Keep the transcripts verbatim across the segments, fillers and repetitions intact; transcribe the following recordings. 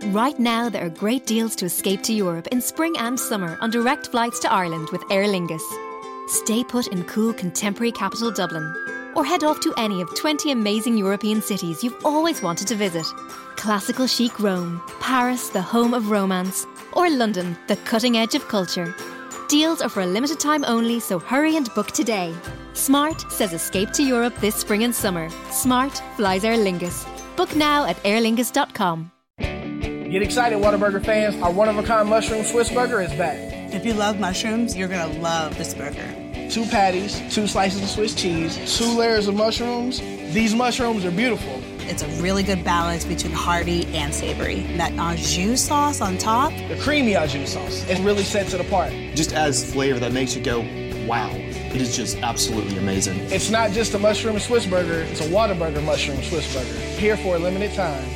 Right now, there are great deals to escape to Europe in spring and summer on direct flights to Ireland with Aer Lingus. Stay put in cool contemporary capital Dublin, or head off to any of twenty amazing European cities you've always wanted to visit. Classical chic Rome, Paris, the home of romance, or London, the cutting edge of culture. Deals are for a limited time only, so hurry and book today. Smart says escape to Europe this spring and summer. Smart flies Aer Lingus. Book now at aer lingus dot com. Get excited, Whataburger fans. Our one-of-a-kind mushroom Swiss burger is back. If you love mushrooms, you're going to love this burger. Two patties, two slices of Swiss cheese, two layers of mushrooms. These mushrooms are beautiful. It's a really good balance between hearty and savory. That au jus sauce on top. The creamy au jus sauce. It really sets it apart. Just adds flavor that makes you go, wow. It is just absolutely amazing. It's not just a mushroom Swiss burger. It's a Whataburger mushroom Swiss burger. Here for a limited time.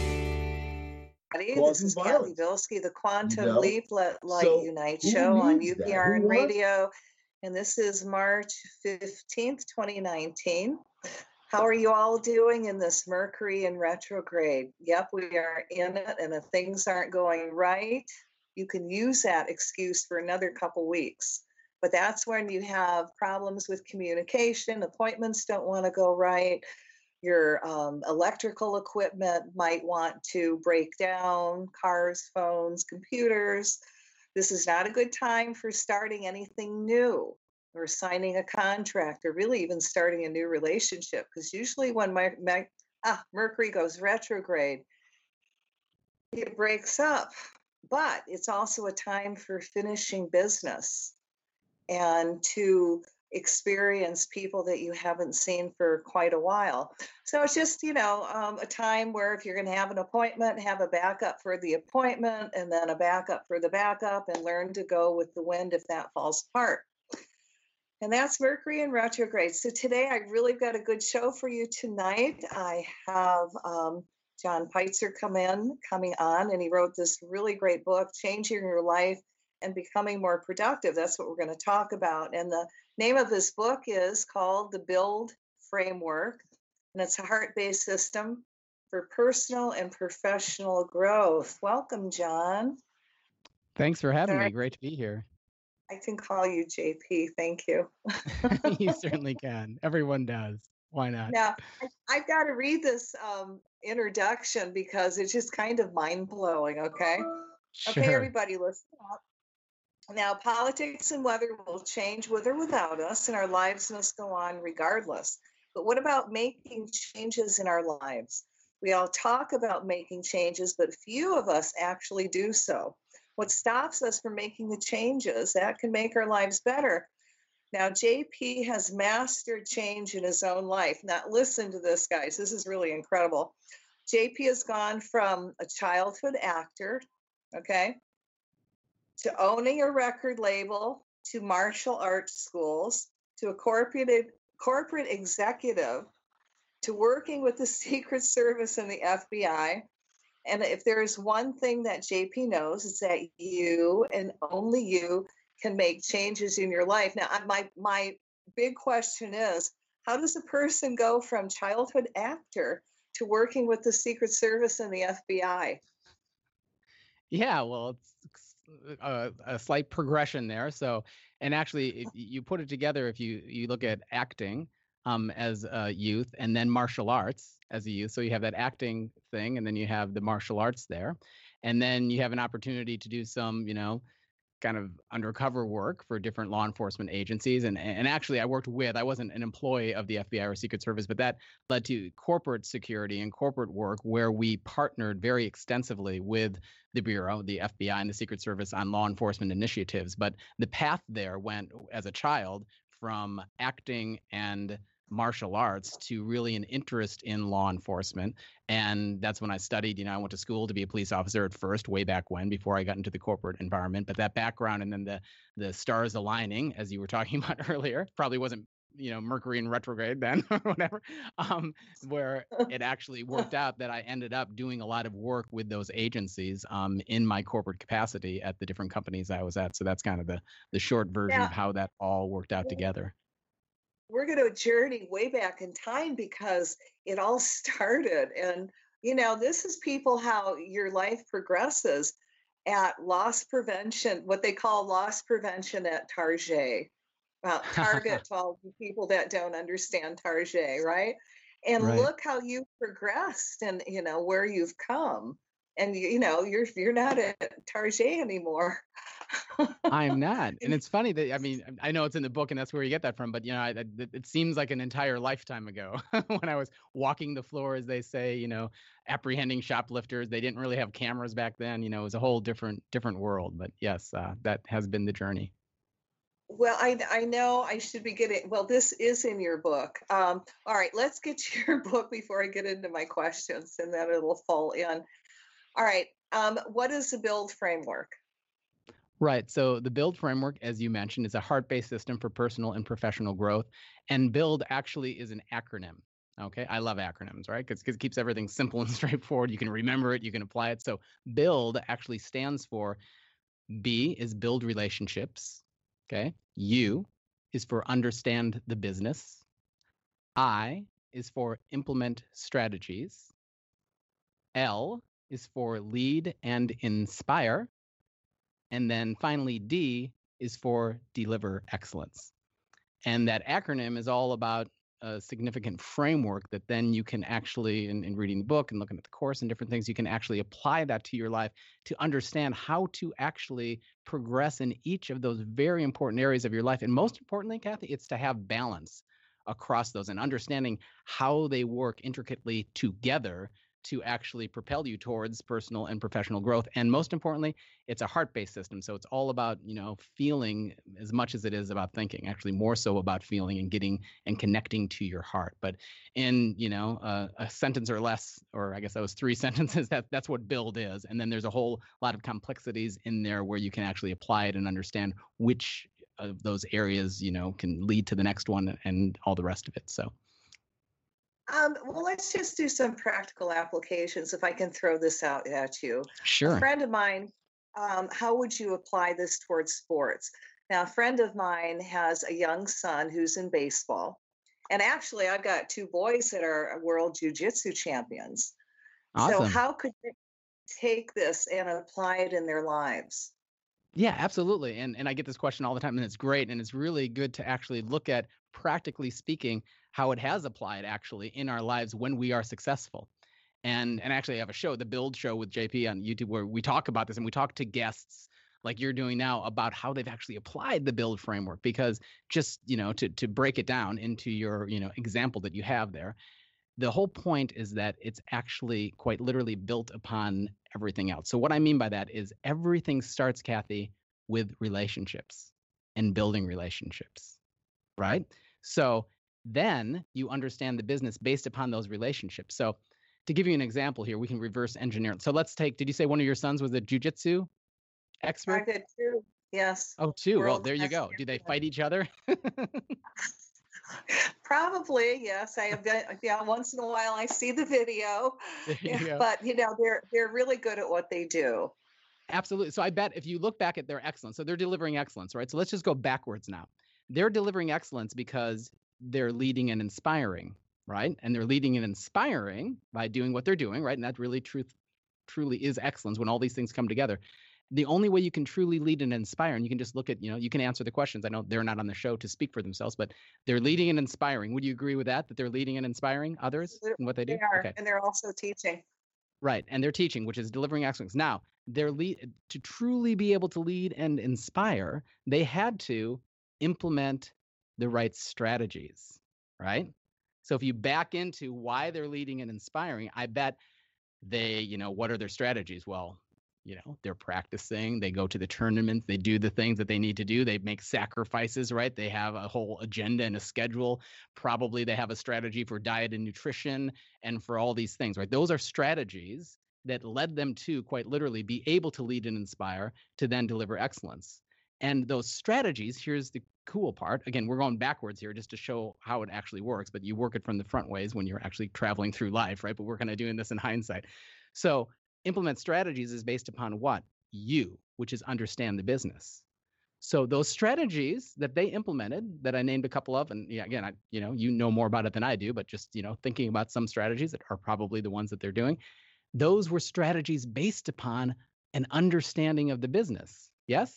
This is Kathy Bilski, the Quantum you know? Leap Let Light so Unite show on U P R N Radio. And this is March fifteenth, twenty nineteen. How are you all doing in this Mercury in retrograde? Yep, we are in it. And if things aren't going right, you can use that excuse for another couple weeks. But that's when you have problems with communication, appointments don't want to go right. Your um, electrical equipment might want to break down, cars, phones, computers. This is not a good time for starting anything new or signing a contract or really even starting a new relationship. Because usually when my, my, ah, Mercury goes retrograde, it breaks up. But it's also a time for finishing business and to experience people that you haven't seen for quite a while. So it's just, you know, um, a time where if you're going to have an appointment, have a backup for the appointment and then a backup for the backup and learn to go with the wind if that falls apart. And that's Mercury in retrograde. So today I really got a good show for you tonight. I have um, John Peitzer come in, coming on, and he wrote this really great book, Changing Your Life and Becoming More Productive. That's what we're going to talk about. And the name of this book is called The Build Framework, and it's a heart-based system for personal and professional growth. Welcome, John. Thanks for having Sorry. me. Great to be here. I can call you J P. Thank you. You certainly can. Everyone does. Why not? Now, I, I've got to read this um, introduction because it's just kind of mind-blowing, okay? Sure. Okay, everybody, listen up. Now, politics and weather will change with or without us, and our lives must go on regardless. But what about making changes in our lives? We all talk about making changes, but few of us actually do so. What stops us from making the changes that can make our lives better? Now, J P has mastered change in his own life. Now, listen to this, guys. This is really incredible. J P has gone from a childhood actor, okay, to owning a record label, to martial arts schools, to a corporate corporate executive, to working with the Secret Service and the F B I. And if there is one thing that J P knows, it's that you and only you can make changes in your life. Now, my my big question is, how does a person go from childhood actor to working with the Secret Service and the F B I? Yeah, well, it's a, a slight progression there. So, and actually, if you put it together, if you you look at acting um, as a youth and then martial arts as a youth, so you have that acting thing, and then you have the martial arts there, and then you have an opportunity to do some, you know, kind of undercover work for different law enforcement agencies. And, and actually, I worked with, I wasn't an employee of the F B I or Secret Service, but that led to corporate security and corporate work where we partnered very extensively with the Bureau, the F B I, and the Secret Service on law enforcement initiatives. But the path there went, as a child, from acting and martial arts to really an interest in law enforcement. And that's when I studied, you know, I went to school to be a police officer at first, way back when, before I got into the corporate environment. But that background and then the the stars aligning, as you were talking about earlier, probably wasn't, you know, Mercury in retrograde then or whatever, um, where it actually worked out that I ended up doing a lot of work with those agencies um, in my corporate capacity at the different companies I was at. So that's kind of the the short version Yeah. of how that all worked out together. We're going to journey way back in time because it all started. And you know, this is people how your life progresses at loss prevention, what they call loss prevention at Target. Well, Target to all the people that don't understand Target, right? And Right. look how you've progressed and, you know, where you've come. And, you know, you're you're not at Target anymore. I'm not. And it's funny that, I mean, I know it's in the book and that's where you get that from, but, you know, I, I, it seems like an entire lifetime ago when I was walking the floor, as they say, you know, apprehending shoplifters. They didn't really have cameras back then. You know, it was a whole different, different world. But yes, uh, that has been the journey. Well, I I know I should be getting, well, this is in your book. Um, all right, let's get to your book before I get into my questions, and then it'll fall in. All right, um, what is the BUILD framework? Right. So the BUILD framework, as you mentioned, is a heart-based system for personal and professional growth. And BUILD actually is an acronym. Okay. I love acronyms, right? Because it keeps everything simple and straightforward. You can remember it, you can apply it. So BUILD actually stands for B is build relationships. Okay. U is for understand the business. I is for implement strategies. L is for lead and inspire. And then finally, D is for deliver excellence. And that acronym is all about a significant framework that then you can actually, in, in reading the book and looking at the course and different things, you can actually apply that to your life to understand how to actually progress in each of those very important areas of your life. And most importantly, Kathy, it's to have balance across those and understanding how they work intricately together to actually propel you towards personal and professional growth. And most importantly, it's a heart-based system. So it's all about, you know, feeling as much as it is about thinking, actually more so about feeling and getting and connecting to your heart. But in, you know, uh, a sentence or less, or I guess that was three sentences, that that's what BUILD is. And then there's a whole lot of complexities in there where you can actually apply it and understand which of those areas, you know, can lead to the next one and all the rest of it. So. Um, well, let's just do some practical applications if I can throw this out at you. Sure. A friend of mine, um, how would you apply this towards sports? Now, a friend of mine has a young son who's in baseball. And actually, I've got two boys that are world jiu-jitsu champions. Awesome. So how could they take this and apply it in their lives? Yeah, absolutely. And and I get this question all the time, and it's great. And it's really good to actually look at, practically speaking, how it has applied actually in our lives when we are successful. And and actually I have a show, the BUILD Show with J P on YouTube, where we talk about this and we talk to guests like you're doing now about how they've actually applied the BUILD framework. Because just, you know, to to break it down into your, you know, example that you have there, the whole point is that it's actually quite literally built upon everything else. So what I mean by that is everything starts, Kathy, with relationships and building relationships, right? So then you understand the business based upon those relationships. So to give you an example here, we can reverse engineer. So let's take, did you say one of your sons was a jiu-jitsu expert? I did too, yes. Oh, two. Well, there you go. Do they fight each other? Probably, yes. I have been, yeah, once in a while I see the video, There you yeah, go. but you know, they're they're really good at what they do. Absolutely. So I bet if you look back at their excellence, so they're delivering excellence, right? So let's just go backwards now. They're delivering excellence because they're leading and inspiring, right? And they're leading and inspiring by doing what they're doing, right? And that really truth, truly is excellence when all these things come together. The only way you can truly lead and inspire, and you can just look at, you know, you can answer the questions. I know they're not on the show to speak for themselves, but they're leading and inspiring. Would you agree with that, that they're leading and inspiring others in what they do? They are, Okay. and they're also teaching. Right. And they're teaching, which is delivering excellence. Now, they're lead to truly be able to lead and inspire, they had to implement the right strategies, right? So if you back into why they're leading and inspiring, I bet they, you know, what are their strategies? Well, you know, they're practicing, they go to the tournaments, they do the things that they need to do, they make sacrifices, right? They have a whole agenda and a schedule. Probably they have a strategy for diet and nutrition and for all these things, right? Those are strategies that led them to quite literally be able to lead and inspire to then deliver excellence. And those strategies, here's the cool part. Again, we're going backwards here just to show how it actually works, but you work it from the front ways when you're actually traveling through life, right? But we're kind of doing this in hindsight. So implement strategies is based upon what? You, which is understand the business. So those strategies that they implemented, that I named a couple of, and yeah, again, I, you know, you know more about it than I do, but just, you know, thinking about some strategies that are probably the ones that they're doing, those were strategies based upon an understanding of the business. Yes?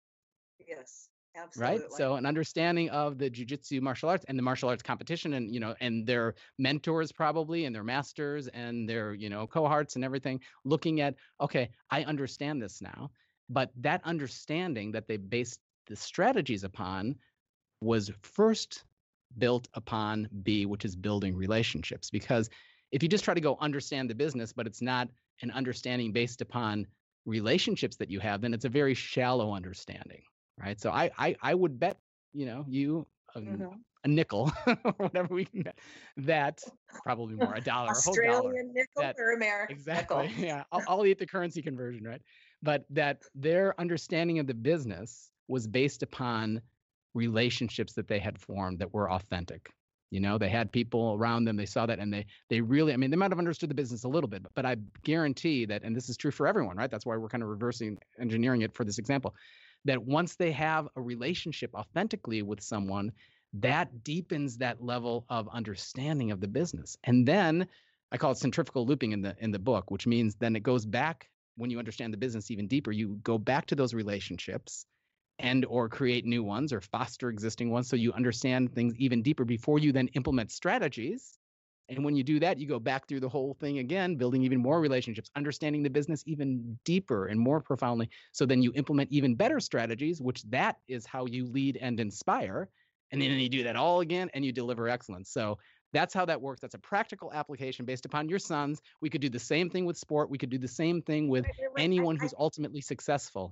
Yes, absolutely. Right? So an understanding of the jiu-jitsu martial arts and the martial arts competition, and, you know, and their mentors probably, and their masters and their, you know, cohorts and everything, looking at, okay, I understand this now. But that understanding that they based the strategies upon was first built upon B, which is building relationships. Because if you just try to go understand the business, but it's not an understanding based upon relationships that you have, then it's a very shallow understanding, right? So I I, I would bet, you know, you a, mm-hmm. a nickel or whatever we can bet, that probably more, a dollar, Australian a whole dollar, nickel that, or American exactly, nickel. yeah, I'll, I'll eat the currency conversion, right? But that their understanding of the business was based upon relationships that they had formed that were authentic. You know, they had people around them, they saw that, and they they really, I mean, they might have understood the business a little bit, but, but I guarantee that, and this is true for everyone, right? That's why we're kind of reversing engineering it for this example, that once they have a relationship authentically with someone, that deepens that level of understanding of the business. And then I call it centrifugal looping in the in the book, which means then it goes back. When you understand the business even deeper, you go back to those relationships and or create new ones or foster existing ones, so you understand things even deeper before you then implement strategies. And when you do that, you go back through the whole thing again, building even more relationships, understanding the business even deeper and more profoundly. So then you implement even better strategies, which that is how you lead and inspire. And then you do that all again and you deliver excellence. So that's how that works. That's a practical application based upon your sons. We could do the same thing with sport. We could do the same thing with wait, wait, wait. anyone I, who's I, ultimately successful.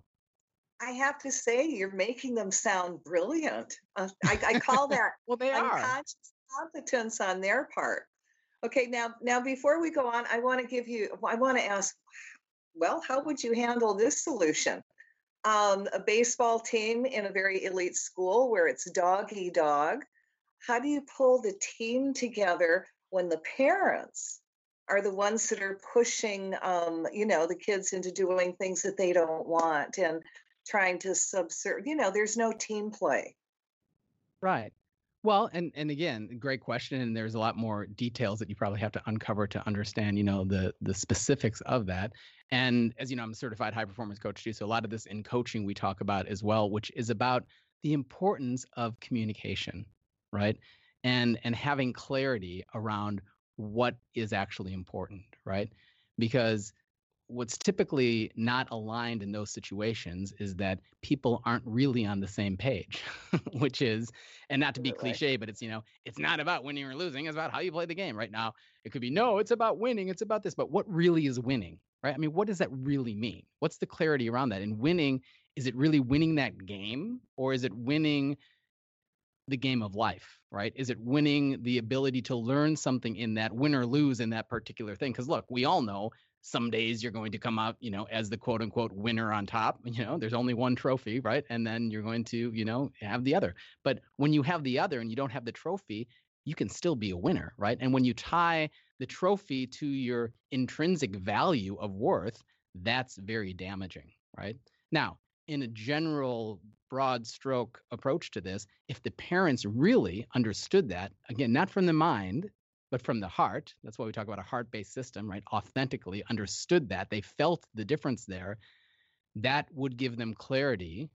I have to say, you're making them sound brilliant. Uh, I, I call that well, they unconscious are. competence on their part. Okay, now, now before we go on, I want to give you, I want to ask, well, how would you handle this solution? Um, a baseball team in a very elite school where it's dog eat dog. How do you pull the team together when the parents are the ones that are pushing, um, you know, the kids into doing things that they don't want and trying to subserve, you know, there's no team play. Right. Well, and and again, great question. And there's a lot more details that you probably have to uncover to understand, you know, the the specifics of that. And as you know, I'm a certified high performance coach too. So a lot of this in coaching we talk about as well, which is about the importance of communication, right? And and having clarity around what is actually important, right? Because what's typically not aligned in those situations is that people aren't really on the same page, which is, and not to be cliche, but it's, you know, it's not about winning or losing. It's about how you play the game right now. It could be, no, it's about winning. It's about this, but what really is winning, right? I mean, what does that really mean? What's the clarity around that? And winning, is it really winning that game, or is it winning the game of life, right? Is it winning the ability to learn something in that, win or lose in that particular thing? Because look, we all know some days you're going to come out, you know, as the quote unquote winner on top. You know, there's only one trophy, right? And then you're going to, you know, have the other. But when you have the other and you don't have the trophy, you can still be a winner, right? And when you tie the trophy to your intrinsic value of worth, that's very damaging, right? Now, in a general broad stroke approach to this, if the parents really understood that, again, not from the mind, but from the heart, that's why we talk about a heart-based system, right? Authentically understood that, they felt the difference there, that would give them clarity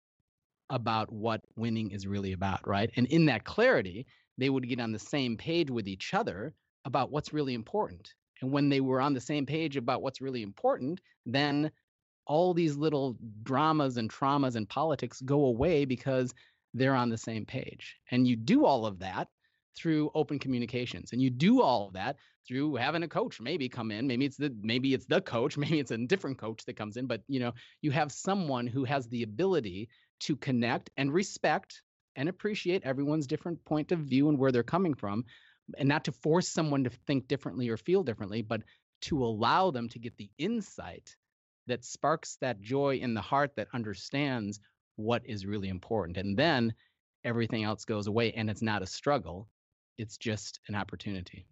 about what winning is really about, right? And in that clarity, they would get on the same page with each other about what's really important. And when they were on the same page about what's really important, then all these little dramas and traumas and politics go away because they're on the same page. And you do all of that through open communications. And you do all of that through having a coach maybe come in. Maybe it's the maybe it's the coach, maybe it's a different coach that comes in, but you know, you have someone who has the ability to connect and respect and appreciate everyone's different point of view and where they're coming from, and not to force someone to think differently or feel differently, but to allow them to get the insight that sparks that joy in the heart that understands what is really important. And then everything else goes away and it's not a struggle. It's just an opportunity.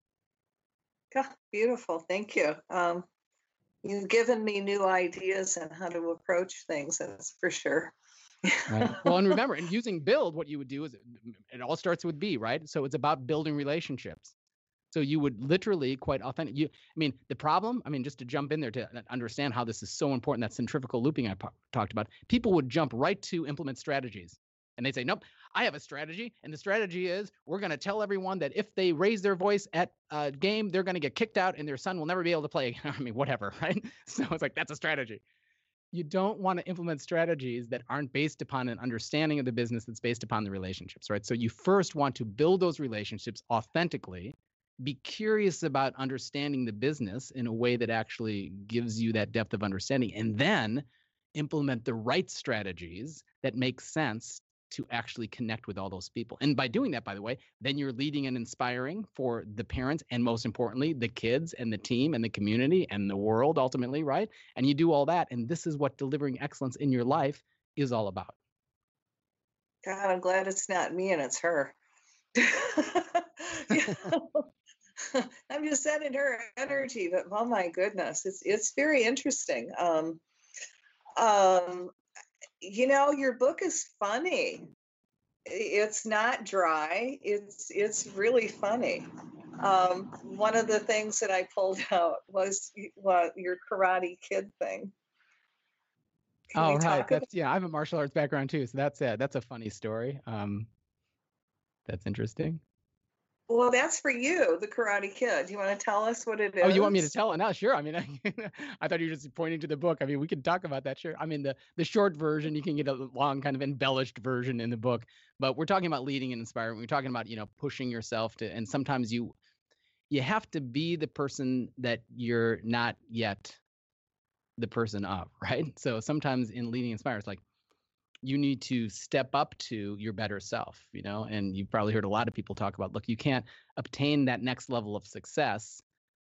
God, beautiful. Thank you. Um, you've given me new ideas on how to approach things, that's for sure. Right. Well, and remember, in using build, what you would do is it, it all starts with B, right? So it's about building relationships. So you would literally quite authentic. You, I mean, the problem, I mean, just to jump in there to understand how this is so important, that centrifugal looping I po- talked about, people would jump right to implement strategies. And they say, nope, I have a strategy. And the strategy is we're going to tell everyone that if they raise their voice at a game, they're going to get kicked out and their son will never be able to play again. I mean, whatever, right? So it's like, that's a strategy. You don't want to implement strategies that aren't based upon an understanding of the business that's based upon the relationships, right? So you first want to build those relationships authentically, be curious about understanding the business in a way that actually gives you that depth of understanding, and then implement the right strategies that make sense to actually connect with all those people. And by doing that, by the way, then you're leading and inspiring for the parents and most importantly, the kids and the team and the community and the world ultimately, right? And you do all that. And this is what delivering excellence in your life is all about. God, I'm glad it's not me and it's her. I'm just sending her energy, but oh my goodness, it's it's very interesting. Um, um, you know, your book is funny. It's not dry. It's it's really funny. Um, one of the things that I pulled out was what your Karate Kid thing. Can oh right, that's about- yeah. I have a martial arts background too, so that's it. That's a funny story. Um, that's interesting. Well, that's for you, the Karate Kid. Do you want to tell us what it is? Oh, you want me to tell it? No, sure. I mean, I, I thought you were just pointing to the book. I mean, we could talk about that, sure. I mean, the the short version, you can get a long kind of embellished version in the book, but we're talking about leading and inspiring. We're talking about, you know, pushing yourself to, and sometimes you, you have to be the person that you're not yet the person of, right? So sometimes in leading and inspiring, it's like, you need to step up to your better self, you know, and you've probably heard a lot of people talk about, look, you can't obtain that next level of success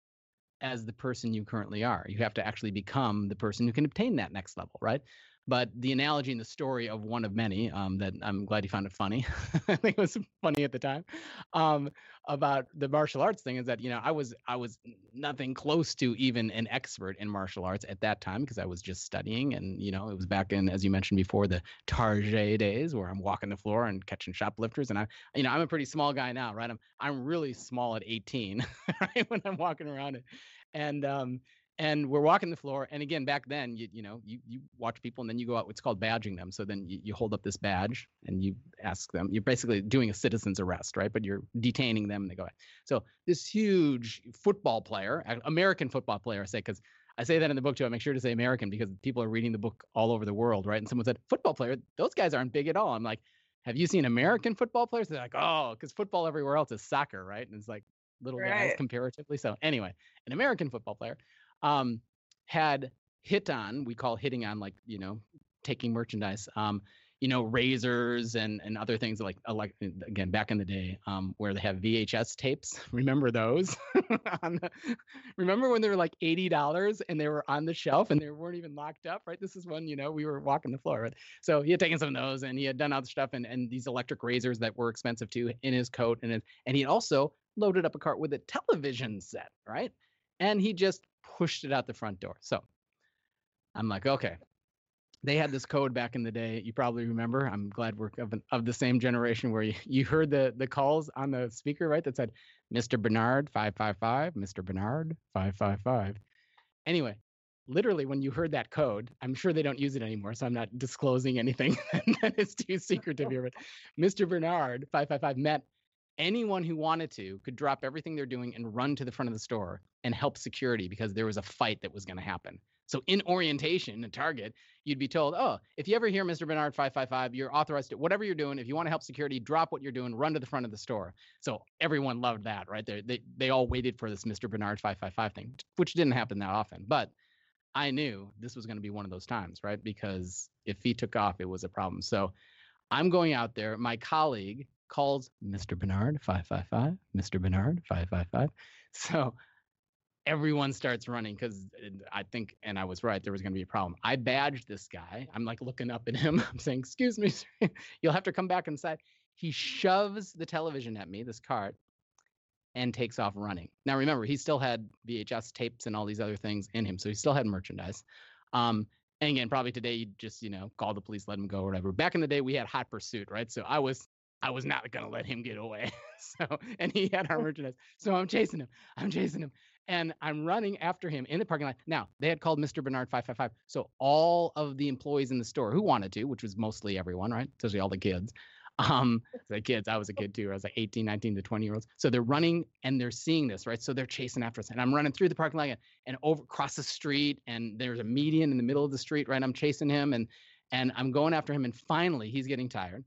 as the person you currently are. You have to actually become the person who can obtain that next level, right? But the analogy and the story of one of many um, that I'm glad you found it funny. I think it was funny at the time um, about the martial arts thing is that, you know, I was I was nothing close to even an expert in martial arts at that time because I was just studying. And, you know, it was back in, as you mentioned before, the Tarjay days where I'm walking the floor and catching shoplifters. And I, you know, I'm a pretty small guy now, right? I'm I'm really small at eighteen, right? When I'm walking around it. And um And we're walking the floor. And again, back then, you you know, you, you watch people and then you go out, it's called badging them. So then you, you hold up this badge and you ask them, you're basically doing a citizen's arrest, right? But you're detaining them and they go away. So this huge football player, American football player, I say, because I say that in the book too. I make sure to say American because people are reading the book all over the world, right? And someone said, football player, those guys aren't big at all. I'm like, have you seen American football players? They're like, oh, because football everywhere else is soccer, right? And it's like little right. guys comparatively. So anyway, an American football player. Um, had hit on, we call hitting on, like, you know, taking merchandise, um, you know, razors and, and other things like, like, again, back in the day, um, where they have V H S tapes. Remember those? on the, remember when they were like eighty dollars and they were on the shelf and they weren't even locked up, right? This is when, you know, we were walking the floor, right? So he had taken some of those and he had done other stuff and, and these electric razors that were expensive too in his coat. And, and he also loaded up a cart with a television set, right? And he just pushed it out the front door. So I'm like, okay, they had this code back in the day. You probably remember. I'm glad we're of, of the same generation where you, you heard the, the calls on the speaker, right? That said, Mister Bernard, five five five, Mister Bernard, five five five. Anyway, literally when you heard that code, I'm sure they don't use it anymore, so I'm not disclosing anything that is too secretive here, but Mister Bernard, five five five, meant anyone who wanted to could drop everything they're doing and run to the front of the store and help security because there was a fight that was going to happen. So in orientation at Target, you'd be told, oh, if you ever hear Mister Bernard five five five, you're authorized to, whatever you're doing, if you want to help security, drop what you're doing, run to the front of the store. So everyone loved that, right? They they they all waited for this Mister Bernard five five five thing, which didn't happen that often. But I knew this was going to be one of those times, right? Because if he took off, it was a problem. So I'm going out there. My colleague calls Mister Bernard five five five, Mister Bernard five five five. So everyone starts running because I think, and I was right, there was going to be a problem. I badged this guy. I'm like looking up at him. I'm saying, excuse me, sir, you'll have to come back inside. He shoves the television at me, this cart, and takes off running. Now, remember, he still had V H S tapes and all these other things in him. So he still had merchandise. Um, And again, probably today you just, you know, call the police, let him go or whatever. Back in the day, we had hot pursuit, right? So I was I was not going to let him get away. So, and he had our merchandise. So I'm chasing him. I'm chasing him. And I'm running after him in the parking lot. Now, they had called Mister Bernard five five five. So all of the employees in the store who wanted to, which was mostly everyone, right? Especially all the kids. Um, the kids, I was a kid too. I was like eighteen, nineteen to twenty year olds. So they're running and they're seeing this, right? So they're chasing after us. And I'm running through the parking lot and, and over across the street. And there's a median in the middle of the street, right? I'm chasing him and and I'm going after him. And finally, he's getting tired.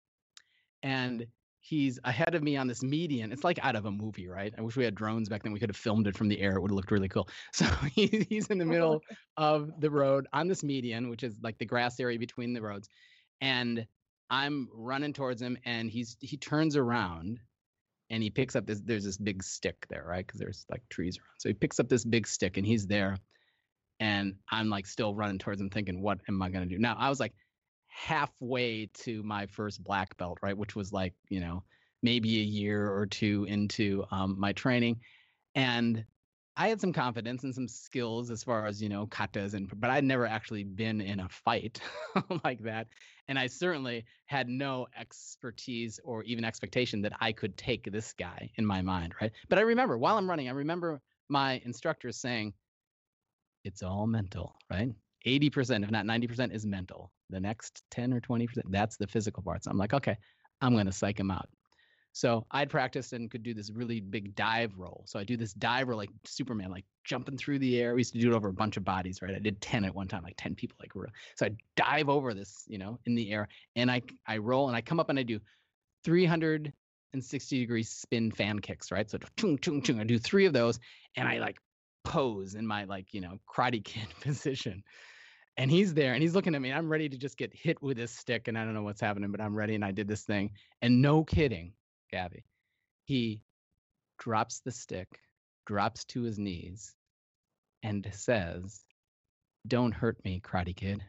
And he's ahead of me on this median. It's like out of a movie, right? I wish we had drones back then. We could have filmed it from the air. It would have looked really cool. So he, he's in the middle of the road on this median, which is like the grass area between the roads. And I'm running towards him, and he's he turns around, and he picks up this. There's this big stick there, right? Because there's like trees around. So he picks up this big stick, and he's there, and I'm like still running towards him, thinking, what am I gonna do now? I was like halfway to my first black belt, right? Which was like, you know, maybe a year or two into um, my training, and I had some confidence and some skills as far as, you know, katas, and but I'd never actually been in a fight like that. And I certainly had no expertise or even expectation that I could take this guy in my mind, right? But I remember while I'm running, I remember my instructor saying, it's all mental, right? eighty percent, if not ninety percent is mental. The next ten or twenty percent, that's the physical parts. I'm like, okay, I'm going to psych him out. So I'd practiced and could do this really big dive roll. So I do this dive roll like Superman, like jumping through the air. We used to do it over a bunch of bodies, right? I did ten at one time, like ten people. Like so I dive over this, you know, in the air, and I I roll and I come up and I do three hundred sixty degree spin fan kicks, right? So chung, chung, chung. I do three of those, and I like pose in my like, you know, Karate Kid position. And he's there and he's looking at me. I'm ready to just get hit with this stick, and I don't know what's happening, but I'm ready. And I did this thing, and no kidding, Gabby, he drops the stick, drops to his knees, and says, "Don't hurt me, Karate Kid."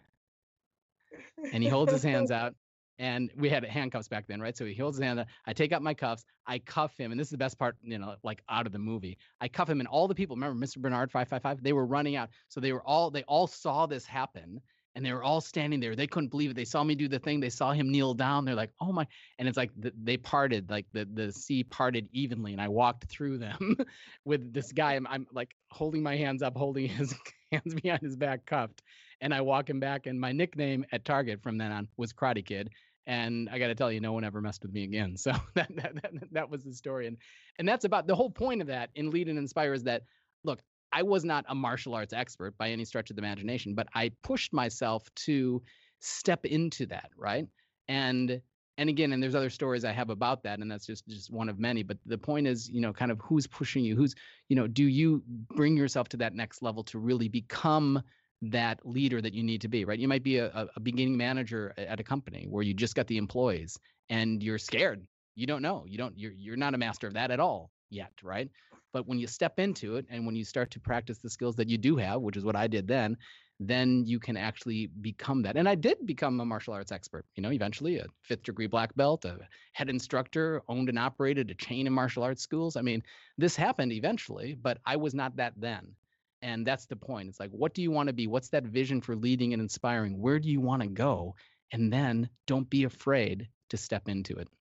And he holds his hands out, and we had handcuffs back then, right? So he holds his hand out. I take out my cuffs. I cuff him, and this is the best part, you know, like out of the movie. I cuff him, and all the people, remember Mister Bernard five five five? They were running out. So they were all, they all saw this happen. And they were all standing there. They couldn't believe it. They saw me do the thing. They saw him kneel down. They're like, oh my. And it's like the, they parted, like the, the sea parted evenly. And I walked through them with this guy. I'm, I'm like holding my hands up, holding his hands behind his back cuffed. And I walk him back. And my nickname at Target from then on was Karate Kid. And I got to tell you, no one ever messed with me again. So that, that, that, that was the story. And, and that's about the whole point of that in Lead and Inspire is that, look, I was not a martial arts expert by any stretch of the imagination, but I pushed myself to step into that, right? And and again, and there's other stories I have about that, and that's just just one of many. But the point is, you know, kind of who's pushing you, who's, you know, do you bring yourself to that next level to really become that leader that you need to be, right? You might be a, a beginning manager at a company where you just got the employees and you're scared. You don't know. You don't. You're you're not a master of that at all yet, right? But when you step into it and when you start to practice the skills that you do have, which is what I did then, then you can actually become that. And I did become a martial arts expert, you know, eventually a fifth degree black belt, a head instructor, owned and operated a chain of martial arts schools. I mean, this happened eventually, but I was not that then. And that's the point. It's like, what do you want to be? What's that vision for leading and inspiring? Where do you want to go? And then don't be afraid to step into it.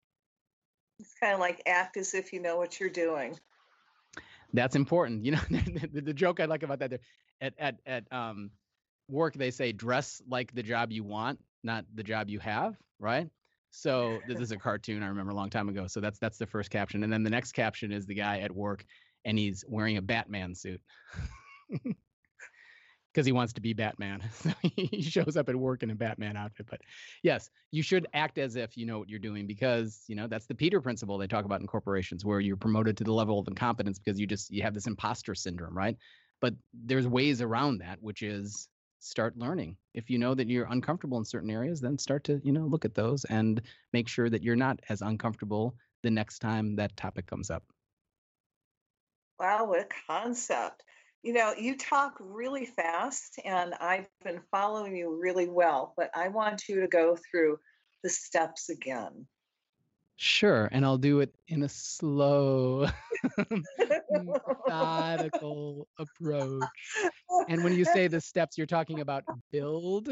It's kind of like act as if you know what you're doing. That's important. You know, the, the joke I like about that, at at at um, work, they say dress like the job you want, not the job you have, right? So this is a cartoon I remember a long time ago. So that's that's the first caption. And then the next caption is the guy at work, and he's wearing a Batman suit. Because he wants to be Batman. So he shows up at work in a Batman outfit. But yes, you should act as if you know what you're doing, because, you know, that's the Peter principle they talk about in corporations, where you're promoted to the level of incompetence because you just, you have this imposter syndrome, right? But there's ways around that, which is start learning. If you know that you're uncomfortable in certain areas, then start to, you know, look at those and make sure that you're not as uncomfortable the next time that topic comes up. Wow, what a concept. You know, you talk really fast, and I've been following you really well, but I want you to go through the steps again. Sure, and I'll do it in a slow, methodical approach. And when you say the steps, you're talking about build?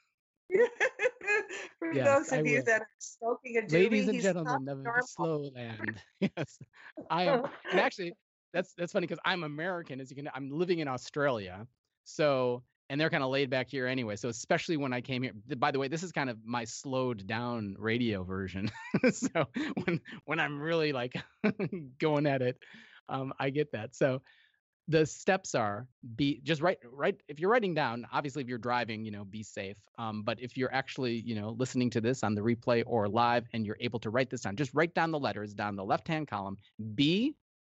For Yes, those I of you will. that are smoking a doobie, Ladies and he's gentlemen not of the normal. slow land. Yes, I am. And actually, that's that's funny because I'm American, as you can. I'm living in Australia, so and they're kind of laid back here anyway. So especially when I came here. By the way, this is kind of my slowed down radio version. So when when I'm really like going at it, um, I get that. So the steps are be just write right if you're writing down, obviously if you're driving, you know, be safe, um, but if you're actually, you know, listening to this on the replay or live and you're able to write this down, just write down the letters down the left hand column. B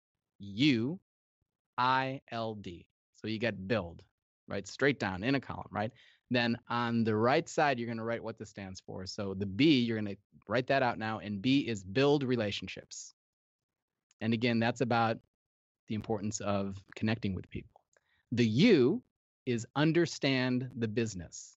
U I L D. So you get build, right, straight down in a column, right? Then on the right side you're going to write what this stands for. So the B, you're going to write that out now, and B is build relationships. And again, that's about the importance of connecting with people. The U is understand the business.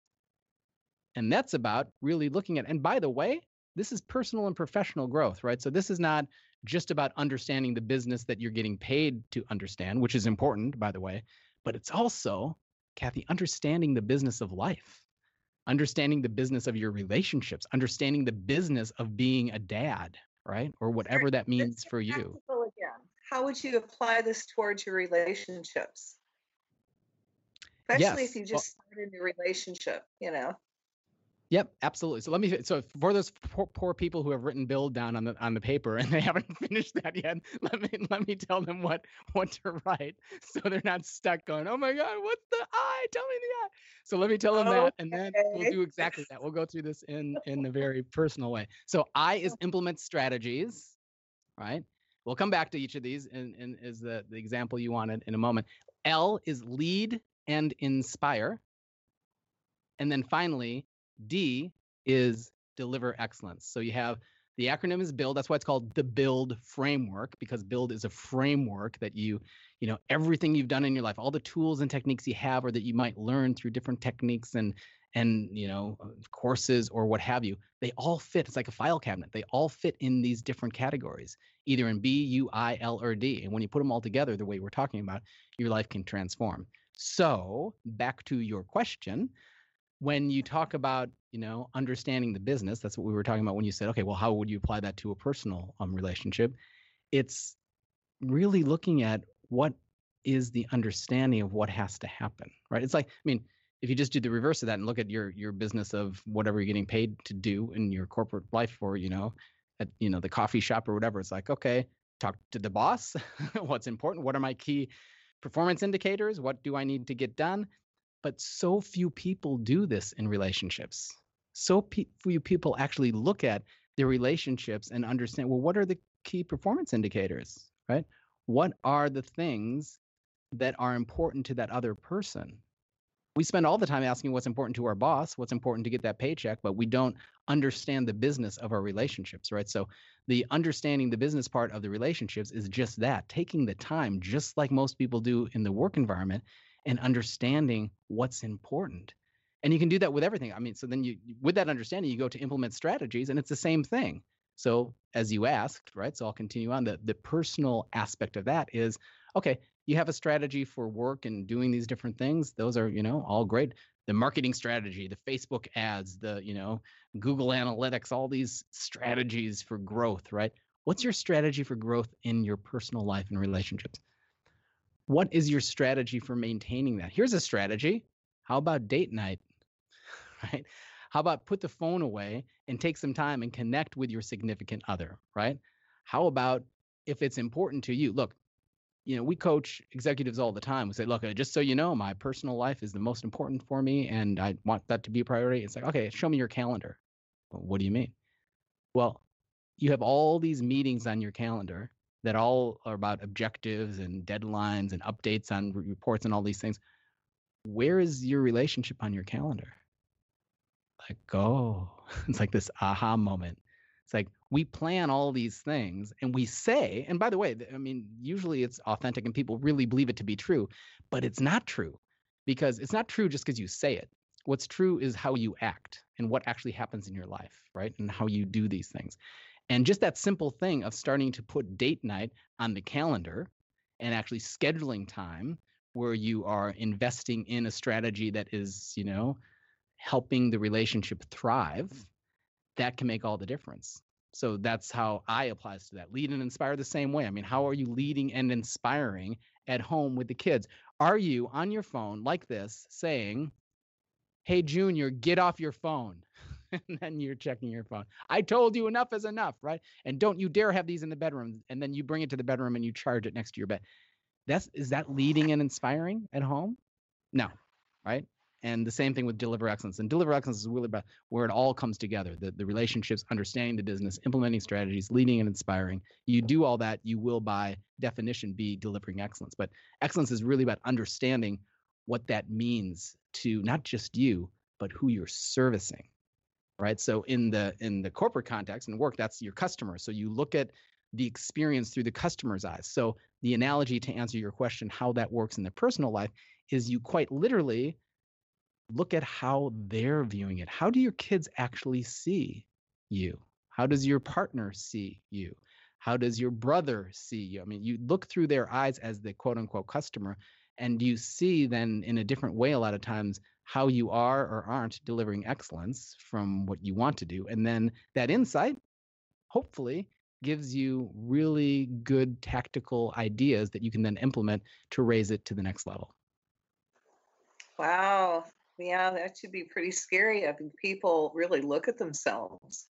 And that's about really looking at, and by the way, this is personal and professional growth, right? So this is not just about understanding the business that you're getting paid to understand, which is important, by the way, but it's also, Kathy, understanding the business of life, understanding the business of your relationships, understanding the business of being a dad, right? Or whatever that means for you. Again. How would you apply this towards your relationships? Especially Yes. if you just well, started a relationship, you know. Yep, absolutely. So let me. So for those poor, poor people who have written build down on the on the paper and they haven't finished that yet, let me let me tell them what what to write, so they're not stuck going, oh my God, what's the I? Tell me the I. So let me tell them okay. that, and then we'll do exactly that. We'll go through this in in a very personal way. So I is implement strategies, right? We'll come back to each of these and and is the the example you wanted in a moment. L is lead and inspire, and then finally, D is deliver excellence. So you have the acronym is BUILD. That's why it's called the BUILD framework, because BUILD is a framework that you, you know, everything you've done in your life, all the tools and techniques you have or that you might learn through different techniques and, and you know, courses or what have you, they all fit. It's like a file cabinet. They all fit in these different categories, either in B, U, I, L, or D. And when you put them all together the way we're talking about, your life can transform. So back to your question. When you talk about, you know, understanding the business, that's what we were talking about when you said, okay, well, how would you apply that to a personal um, relationship? It's really looking at what is the understanding of what has to happen, right? It's like, I mean, if you just do the reverse of that and look at your your business of whatever you're getting paid to do in your corporate life or, you know, at, you know, the coffee shop or whatever, it's like, okay, talk to the boss. What's important? What are my key performance indicators? What do I need to get done? But so few people do this in relationships. So pe- few people actually look at their relationships and understand, well, what are the key performance indicators, right? What are the things that are important to that other person? We spend all the time asking what's important to our boss, what's important to get that paycheck, but we don't understand the business of our relationships, right? So the understanding the business part of the relationships is just that, taking the time, just like most people do in the work environment, and understanding what's important. And you can do that with everything. I mean, so then you, with that understanding, you go to implement strategies, and it's the same thing. So as you asked, right? So I'll continue on. The, the personal aspect of that is, okay, you have a strategy for work and doing these different things. Those are, you know, all great. The marketing strategy, the Facebook ads, the, you know, Google Analytics, all these strategies for growth, right? What's your strategy for growth in your personal life and relationships? What is your strategy for maintaining that? Here's a strategy. How about date night, right? How about put the phone away and take some time and connect with your significant other, right? How about if it's important to you? Look, you know, we coach executives all the time. We say, look, just so you know, my personal life is the most important for me and I want that to be a priority. It's like, okay, show me your calendar. Well, what do you mean? Well, you have all these meetings on your calendar that all are about objectives and deadlines and updates on reports and all these things. Where is your relationship on your calendar? Like, oh, it's like this aha moment. It's like we plan all these things and we say, and by the way, I mean, usually it's authentic and people really believe it to be true, but it's not true because it's not true just because you say it. What's true is how you act and what actually happens in your life, right? And how you do these things. And just that simple thing of starting to put date night on the calendar and actually scheduling time where you are investing in a strategy that is, you know, helping the relationship thrive, that can make all the difference. So that's how I applies to that. Lead and inspire the same way. I mean, how are you leading and inspiring at home with the kids? Are you on your phone like this saying, hey, Junior, get off your phone? And then you're checking your phone. I told you enough is enough, right? And don't you dare have these in the bedroom. And then you bring it to the bedroom and you charge it next to your bed. That's, is that leading and inspiring at home? No, right? And the same thing with Deliver Excellence. And Deliver Excellence is really about where it all comes together, the, the relationships, understanding the business, implementing strategies, leading and inspiring. You do all that, you will by definition be delivering excellence. But excellence is really about understanding what that means to not just you, but who you're servicing, right? So in the in the corporate context and work, that's your customer. So you look at the experience through the customer's eyes. So the analogy to answer your question, how that works in the personal life, is you quite literally look at how they're viewing it. How do your kids actually see you? How does your partner see you? How does your brother see you? I mean, you look through their eyes as the quote unquote customer, and you see then in a different way a lot of times how you are or aren't delivering excellence from what you want to do. And then that insight, hopefully, gives you really good tactical ideas that you can then implement to raise it to the next level. Wow. Yeah, that should be pretty scary having people really look at themselves.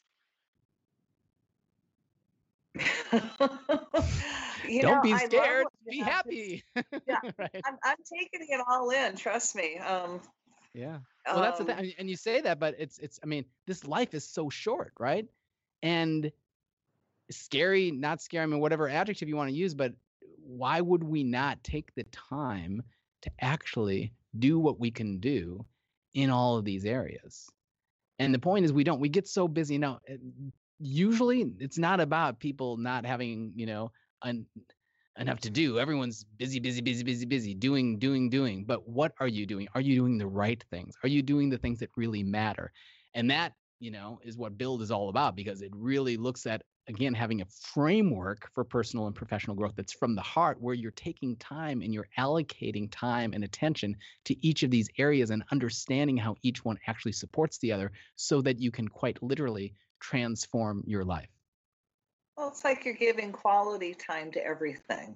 You Don't know, be I scared. love what Be you have happy. to- Yeah, Right. I'm, I'm taking it all in. Trust me. Um, Yeah. Well, that's the um, thing. And you say that, but it's, it's, I mean, this life is so short, right? And scary, not scary, I mean, whatever adjective you want to use, but why would we not take the time to actually do what we can do in all of these areas? And the point is we don't, we get so busy now. Usually it's not about people not having, you know, un, enough to do. Everyone's busy, busy, busy, busy, busy, doing, doing, doing. But what are you doing? Are you doing the right things? Are you doing the things that really matter? And that, you know, is what Build is all about, because it really looks at, again, having a framework for personal and professional growth that's from the heart, where you're taking time and you're allocating time and attention to each of these areas and understanding how each one actually supports the other, so that you can quite literally transform your life. well, it's like you're giving quality time to everything.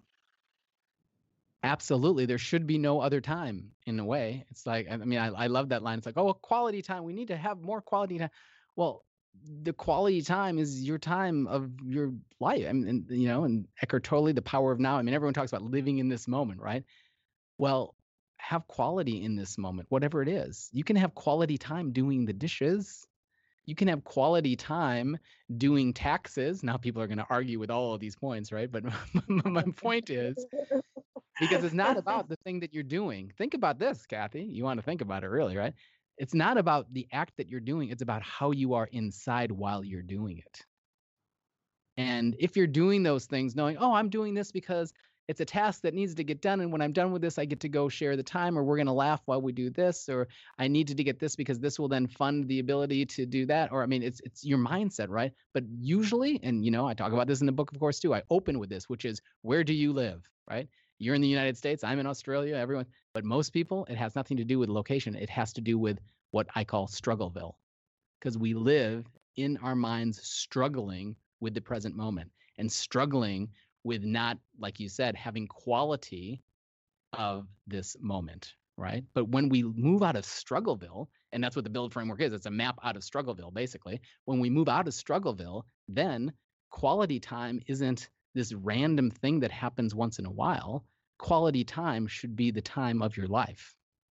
Absolutely. There should be no other time, in a way. It's like, I mean, I, I love that line. It's like, oh, quality time. We need to have more quality time. Well, the quality time is your time of your life. I mean, and, you know, and Eckhart Tolle, The Power of Now. I mean, everyone talks about living in this moment, right? Well, have quality in this moment, whatever it is. You can have quality time doing the dishes. You can have quality time doing taxes. Now people are going to argue with all of these points, right? But my point is, because it's not about the thing that you're doing. Think about this, Kathy. You want to think about it, really, right? It's not about the act that you're doing. It's about how you are inside while you're doing it. And if you're doing those things knowing, oh, I'm doing this because it's a task that needs to get done, and when I'm done with this, I get to go share the time, or we're going to laugh while we do this, or I needed to get this because this will then fund the ability to do that. Or, I mean, it's it's your mindset, right? But usually, and you know, I talk about this in the book, of course, too. I open with this, which is, where do you live, right? You're in the United States, I'm in Australia, everyone. But most people, it has nothing to do with location. It has to do with what I call struggleville, because we live in our minds struggling with the present moment and struggling with not, like you said, having quality of this moment, right? But when we move out of struggleville, and that's what the Build framework is, it's a map out of struggleville, basically. When we move out of struggleville, then quality time isn't this random thing that happens once in a while. Quality time should be the time of your life.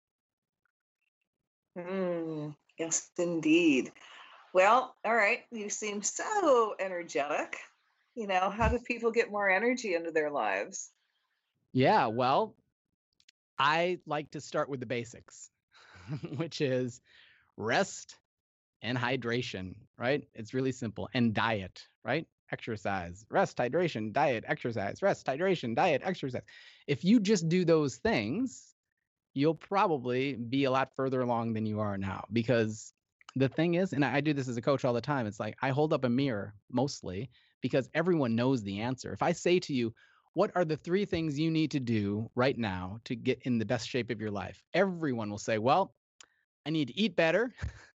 Mm, yes, indeed. Well, all right. You seem so energetic. You know, how do people get more energy into their lives? Yeah, well, I like to start with the basics, which is rest and hydration, right? It's really simple. And diet, right? Exercise, rest, hydration, diet, exercise, rest, hydration, diet, exercise. If you just do those things, you'll probably be a lot further along than you are now, because the thing is, and I do this as a coach all the time, it's like I hold up a mirror mostly because everyone knows the answer. If I say to you, what are the three things you need to do right now to get in the best shape of your life? Everyone will say, well, I need to eat better,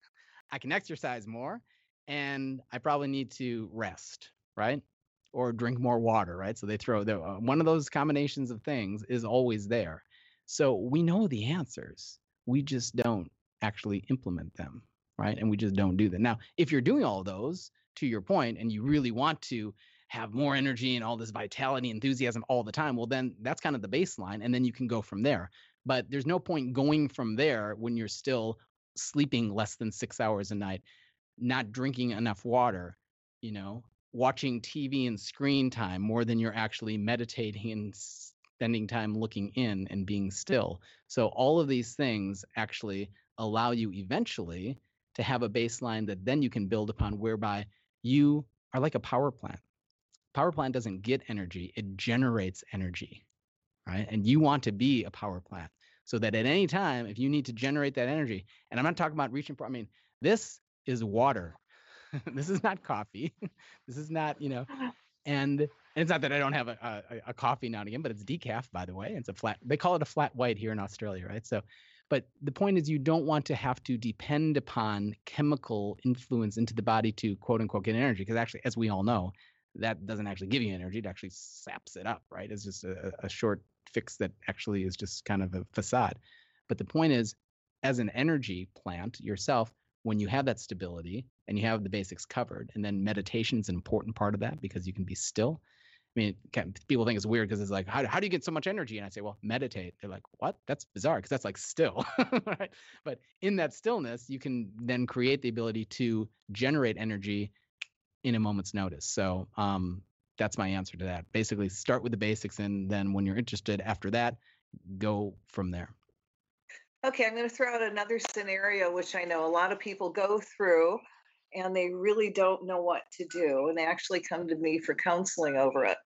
I can exercise more, and I probably need to rest, right? Or drink more water, right? So they throw the, uh, one of those combinations of things is always there. So we know the answers. We just don't actually implement them, right? And we just don't do that. Now, if you're doing all those, to your point, and you really want to have more energy and all this vitality, enthusiasm all the time, well, then that's kind of the baseline, and then you can go from there. But there's no point going from there when you're still sleeping less than six hours a night, not drinking enough water, you know, watching T V and screen time more than you're actually meditating and spending time looking in and being still. So all of these things actually allow you eventually to have a baseline that then you can build upon, whereby you are like a power plant. Power plant doesn't get energy, it generates energy, right? And you want to be a power plant so that at any time, if you need to generate that energy, and I'm not talking about reaching for, I mean, this is water. This is not coffee. This is not, you know, and, and it's not that I don't have a, a, a coffee now and again, but it's decaf, by the way. It's a flat, they call it a flat white here in Australia, right? So, but the point is, you don't want to have to depend upon chemical influence into the body to quote unquote get energy, because actually, as we all know, that doesn't actually give you energy. It actually saps it up, right? It's just a, a short fix that actually is just kind of a facade. But the point is, as an energy plant yourself, when you have that stability and you have the basics covered, and then meditation is an important part of that because you can be still. I mean, people think it's weird because it's like, how, how do you get so much energy? And I say, well, meditate. They're like, what? That's bizarre, because that's like still, right? But in that stillness, you can then create the ability to generate energy in a moment's notice. So um, that's my answer to that. Basically, start with the basics, and then when you're interested after that, go from there. Okay, I'm going to throw out another scenario, which I know a lot of people go through, and they really don't know what to do, and they actually come to me for counseling over it.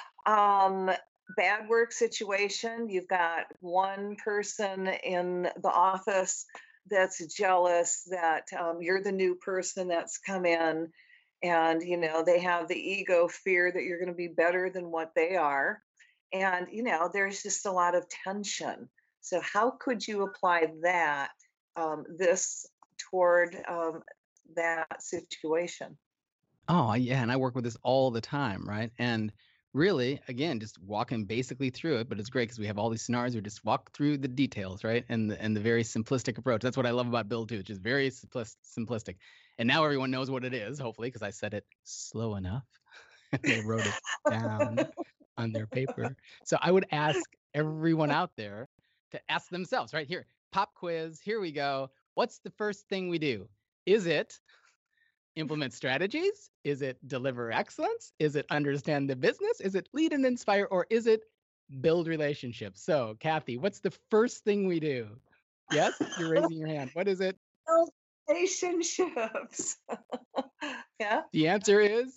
Um, bad work situation. You've got one person in the office that's jealous that um, you're the new person that's come in, and you know they have the ego fear that you're going to be better than what they are, and you know there's just a lot of tension. So how could you apply that um, this toward um, that situation? Oh, yeah. And I work with this all the time, right? And really, again, just walking basically through it. But it's great because we have all these scenarios. We just walk through the details, right? And the, and the very simplistic approach. That's what I love about Build too. It's just very simplistic. And now everyone knows what it is, hopefully, because I said it slow enough. They wrote it down on their paper. So I would ask everyone out there to ask themselves, right here, pop quiz, here we go. What's the first thing we do? Is it implement strategies? Is it deliver excellence? Is it understand the business? Is it lead and inspire? Or is it build relationships? So, Kathy, what's the first thing we do? Yes, you're raising your hand. What is it? Build relationships. Yeah. The answer is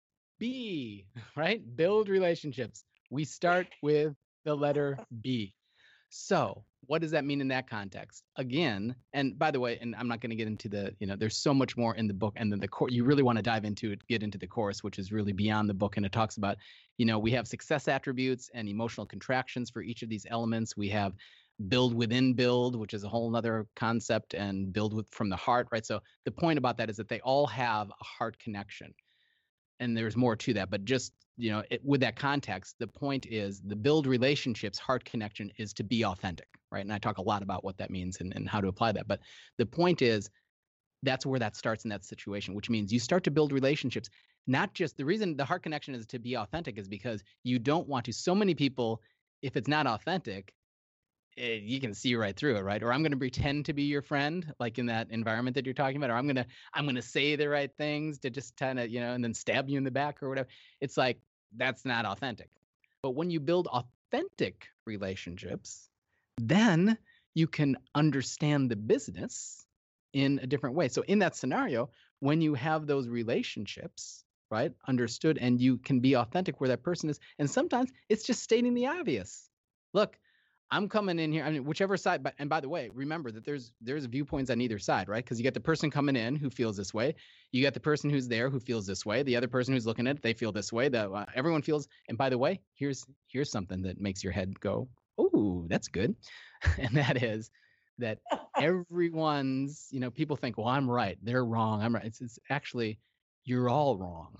B, right? Build relationships. We start with the letter B. So what does that mean in that context? Again, and by the way, and I'm not going to get into the, you know, there's so much more in the book, and then the core, you really want to dive into it, get into the course, which is really beyond the book. And it talks about, you know, we have success attributes and emotional contractions for each of these elements. We have build within build, which is a whole other concept, and build with from the heart, right? So the point about that is that they all have a heart connection. And there's more to that, but just, you know, it, with that context, the point is the build relationships, heart connection is to be authentic, right? And I talk a lot about what that means and, and how to apply that. But the point is that's where that starts in that situation, which means you start to build relationships. Not just the reason the heart connection is to be authentic is because you don't want to, so many people, if it's not authentic, It, you can see right through it, right? Or I'm going to pretend to be your friend, like in that environment that you're talking about, or I'm going to, I'm going to say the right things to just kind of, you know, and then stab you in the back or whatever. It's like, that's not authentic. But when you build authentic relationships, then you can understand the business in a different way. So in that scenario, when you have those relationships, right, understood, and you can be authentic where that person is, and sometimes it's just stating the obvious. Look, I'm coming in here. I mean, whichever side. But and by the way, remember that there's there's viewpoints on either side, right? Because you get the person coming in who feels this way. You got the person who's there who feels this way. The other person who's looking at it, they feel this way. That uh, everyone feels. And by the way, here's here's something that makes your head go, "Ooh, that's good," and that is that everyone's. You know, people think, "Well, I'm right. They're wrong. I'm right." It's it's actually you're all wrong.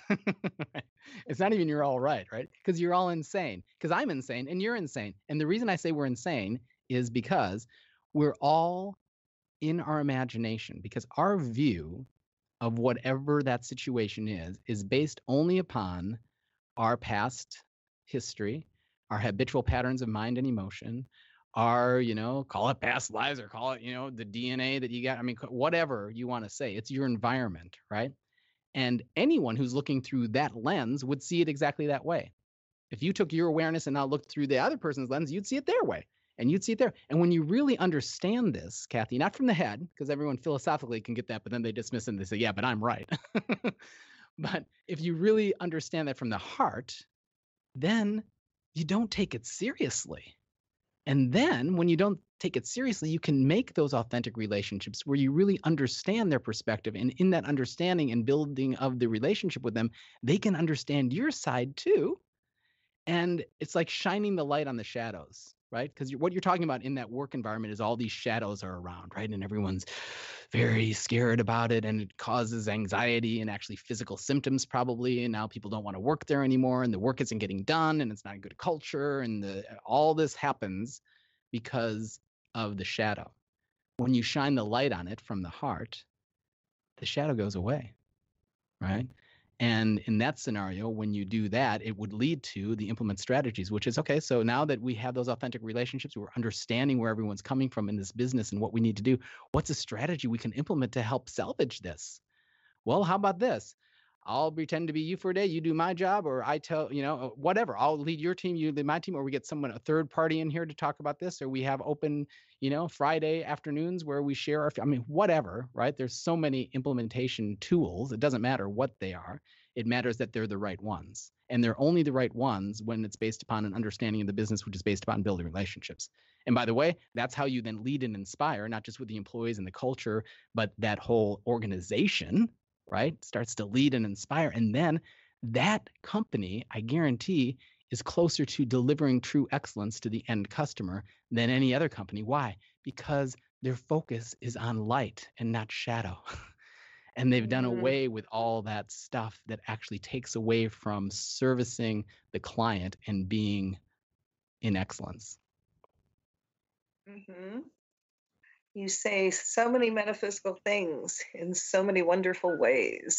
It's not even you're all right, right? Because you're all insane. Because I'm insane and you're insane. And the reason I say we're insane is because we're all in our imagination, because our view of whatever that situation is is based only upon our past history, our habitual patterns of mind and emotion, our, you know, call it past lives or call it, you know, the D N A that you got. I mean, whatever you want to say, it's your environment, right? And anyone who's looking through that lens would see it exactly that way. If you took your awareness and now looked through the other person's lens, you'd see it their way, and you'd see it there. And when you really understand this, Kathy, not from the head, because everyone philosophically can get that, but then they dismiss it and they say, yeah, but I'm right. But if you really understand that from the heart, then you don't take it seriously. And then when you don't take it seriously, you can make those authentic relationships where you really understand their perspective. And in that understanding and building of the relationship with them, they can understand your side too. And it's like shining the light on the shadows, right? Because what you're talking about in that work environment is all these shadows are around, right? And everyone's very scared about it, and it causes anxiety and actually physical symptoms probably. And now people don't want to work there anymore, and the work isn't getting done, and it's not a good culture. And the, all this happens because of the shadow. When you shine the light on it from the heart, the shadow goes away, right? And in that scenario, when you do that, it would lead to the implement strategies, which is, okay, so now that we have those authentic relationships, we're understanding where everyone's coming from in this business and what we need to do. What's a strategy we can implement to help salvage this? Well, how about this? I'll pretend to be you for a day. You do my job, or I tell, you know, whatever. I'll lead your team, you lead my team, or we get someone, a third party in here to talk about this, or we have open, you know, Friday afternoons where we share our, I mean, whatever, right? There's so many implementation tools. It doesn't matter what they are. It matters that they're the right ones. And they're only the right ones when it's based upon an understanding of the business, which is based upon building relationships. And by the way, that's how you then lead and inspire, not just with the employees and the culture, but that whole organization, right? Starts to lead and inspire. And then that company, I guarantee, is closer to delivering true excellence to the end customer than any other company. Why? Because their focus is on light and not shadow. And they've done Mhm. away with all that stuff that actually takes away from servicing the client and being in excellence. Mhm. You say so many metaphysical things in so many wonderful ways.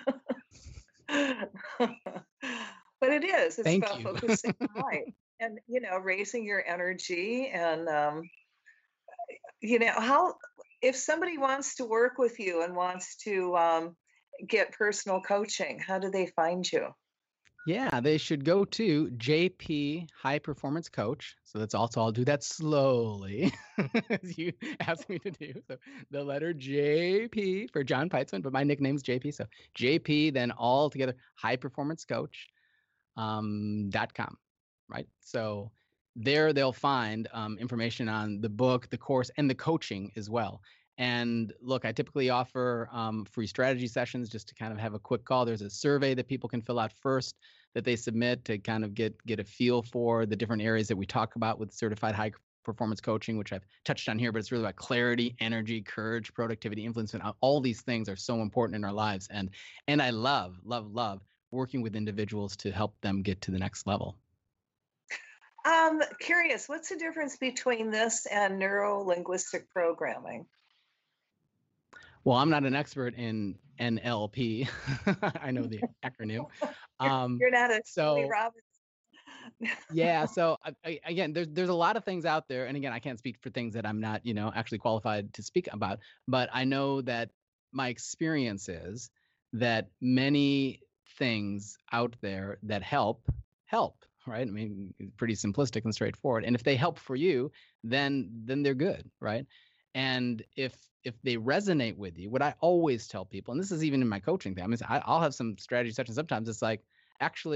But it is. It's Thank about you. focusing on light and, you know, raising your energy. And, um, you know, how, if somebody wants to work with you and wants to um, get personal coaching, how do they find you? Yeah, they should go to J P High Performance Coach. So that's also, I'll do that slowly, as you asked me to do. So the letter J P for John Peitzman, but my nickname's J P. So J P, then all together, High Performance Coach um, dot com, right? So there they'll find um, information on the book, the course, and the coaching as well. And look, I typically offer um, free strategy sessions just to kind of have a quick call. There's a survey that people can fill out first that they submit to kind of get get a feel for the different areas that we talk about with certified high performance coaching, which I've touched on here, but it's really about clarity, energy, courage, productivity, influence, and all these things are so important in our lives. And and I love, love, love working with individuals to help them get to the next level. Um, curious, what's the difference between this and neuro-linguistic programming? Well, I'm not an expert in N L P. I know the acronym. Um, You're not a so Julie Robbins. yeah. So I, I, again, there's there's a lot of things out there, and again, I can't speak for things that I'm not, you know, actually qualified to speak about. But I know that my experience is that many things out there that help help. Right. I mean, it's pretty simplistic and straightforward. And if they help for you, then then they're good. Right. And if if they resonate with you, what I always tell people, and this is even in my coaching thing, I mean, I, I'll have some strategy sessions. Sometimes it's like, actually,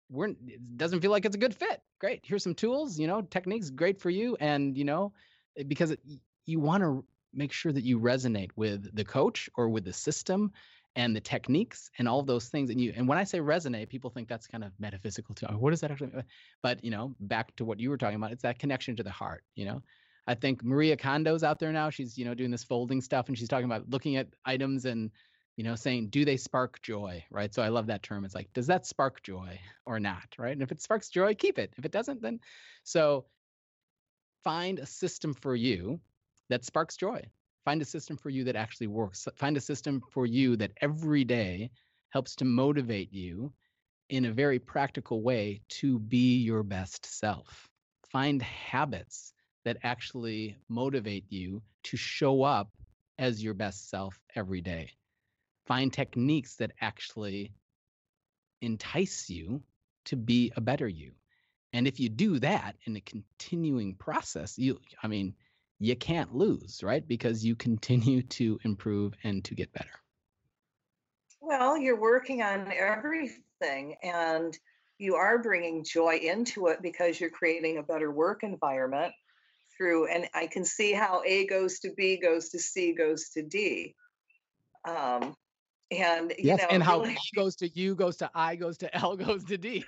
we're it doesn't feel like it's a good fit. Great. Here's some tools, you know, techniques, great for you. And, you know, because it, you want to make sure that you resonate with the coach or with the system and the techniques and all of those things. And you, and when I say resonate, people think that's kind of metaphysical too. What does that actually mean? But, you know, back to what you were talking about, it's that connection to the heart, you know. I think Maria Kondo's out there now. She's, you know, doing this folding stuff, and she's talking about looking at items and, you know, saying, do they spark joy, right? So I love that term. It's like, does that spark joy or not, right? And if it sparks joy, keep it. If it doesn't, then so find a system for you that sparks joy. Find a system for you that actually works. Find a system for you that every day helps to motivate you in a very practical way to be your best self. Find habits that actually motivate you to show up as your best self every day. Find techniques that actually entice you to be a better you. And if you do that in a continuing process, you, I mean, you can't lose, right? Because you continue to improve and to get better. Well, you're working on everything, and you are bringing joy into it because you're creating a better work environment through, and I can see how A goes to B, goes to C, goes to D. Um, and, you yes, know, and how really... B goes to U, goes to I, goes to L, goes to D.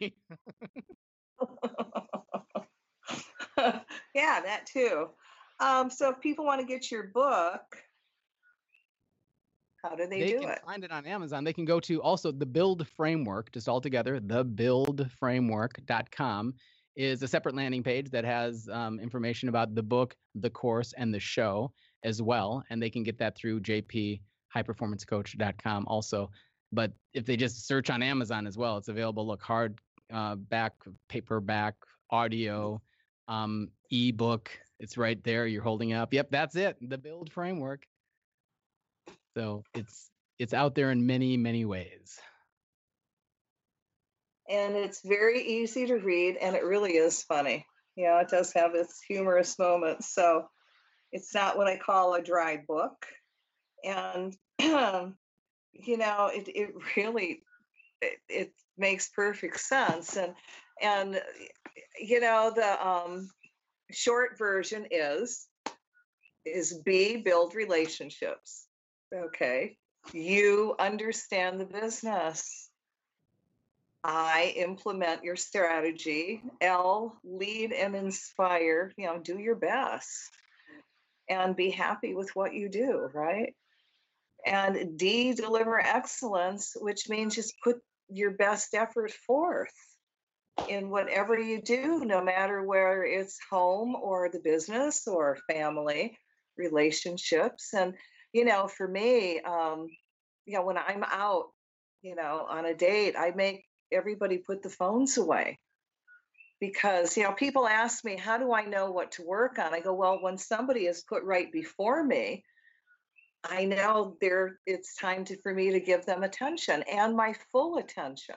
Yeah, that too. Um, so if people want to get your book, how do they, they do can it? Find it on Amazon. They can go to also the Build Framework, just all together, the build framework dot com is a separate landing page that has um, information about the book, the course, and the show as well. And they can get that through j p high performance coach dot com also. But if they just search on Amazon as well, it's available. Look, hard uh, back, paperback, audio, um, ebook. It's right there. You're holding up. Yep, that's it. The Build Framework. So it's it's out there in many, many ways. And it's very easy to read, and it really is funny. You know, it does have its humorous moments. So it's not what I call a dry book. And, you know, it, it really, it, it makes perfect sense. And, and you know, the um, short version is, is B, build relationships. Okay. You understand the business. I, implement your strategy. L, lead and inspire. You know, do your best and be happy with what you do, right? And D, deliver excellence, which means just put your best effort forth in whatever you do, no matter where it's home or the business or family, relationships. And, you know, for me, um, you know, when I'm out, you know, on a date, I make everybody put the phones away, because, you know, people ask me, how do I know what to work on? I go, well, when somebody is put right before me, I know there it's time to, for me to give them attention, and my full attention.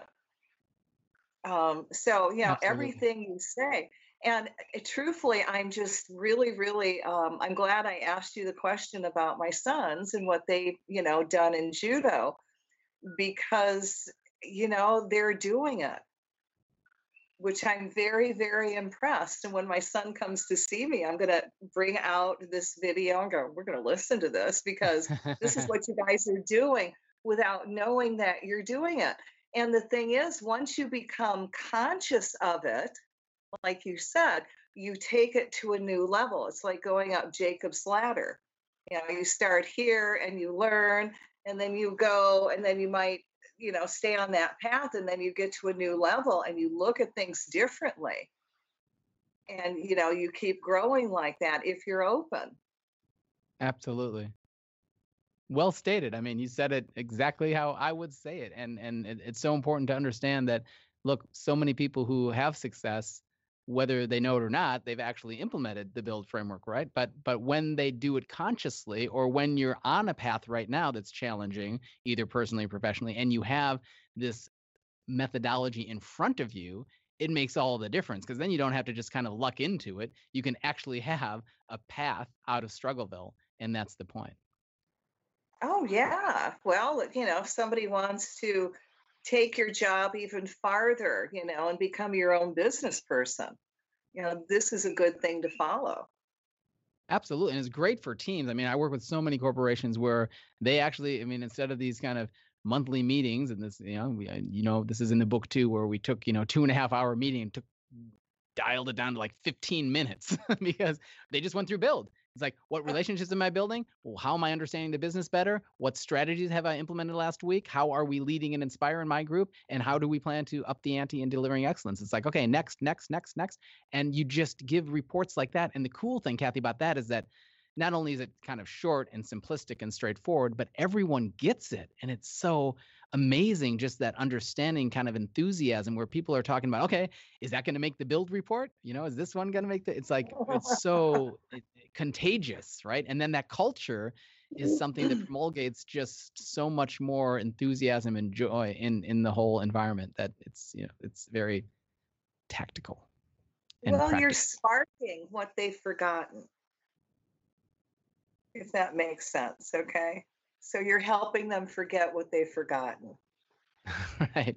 Um, so, you know, Absolutely. Everything you say. And uh, truthfully, I'm just really, really, um, I'm glad I asked you the question about my sons and what they've, you know, done in judo, because, you know, they're doing it, which I'm very, very impressed. And when my son comes to see me, I'm going to bring out this video and go, we're going to listen to this, because this is what you guys are doing without knowing that you're doing it. And the thing is, once you become conscious of it, like you said, you take it to a new level. It's like going up Jacob's ladder. You know, you start here and you learn, and then you go, and then you might, you know, stay on that path, and then you get to a new level and you look at things differently. And, you know, you keep growing like that if you're open. Absolutely. Well stated. I mean, you said it exactly how I would say it. And and it, it's so important to understand that, look, so many people who have success, whether they know it or not, they've actually implemented the Build framework, right? But but when they do it consciously, or when you're on a path right now that's challenging, either personally or professionally, and you have this methodology in front of you, it makes all the difference, because then you don't have to just kind of luck into it. You can actually have a path out of Struggleville, and that's the point. Oh, yeah. Well, you know, if somebody wants to take your job even farther, you know, and become your own business person. You know, this is a good thing to follow. Absolutely. And it's great for teams. I mean, I work with so many corporations where they actually, I mean, instead of these kind of monthly meetings, and this, you know, we, you know, this is in the book too, where we took, you know, two and a half hour meeting and took, dialed it down to like fifteen minutes because they just went through build. It's like, what relationships am I building? Well, how am I understanding the business better? What strategies have I implemented last week? How are we leading and inspiring my group? And how do we plan to up the ante in delivering excellence? It's like, okay, next, next, next, next. And you just give reports like that. And the cool thing, Kathy, about that is that not only is it kind of short and simplistic and straightforward, but everyone gets it. And it's so amazing, just that understanding kind of enthusiasm where people are talking about, okay, is that going to make the build report? You know, is this one going to make the, it's like, it's so it, contagious, right? And then that culture is something that promulgates just so much more enthusiasm and joy in, in the whole environment that it's, you know, it's very tactical. And well, practical. You're sparking what they've forgotten, if that makes sense. Okay. So you're helping them forget what they've forgotten. Right.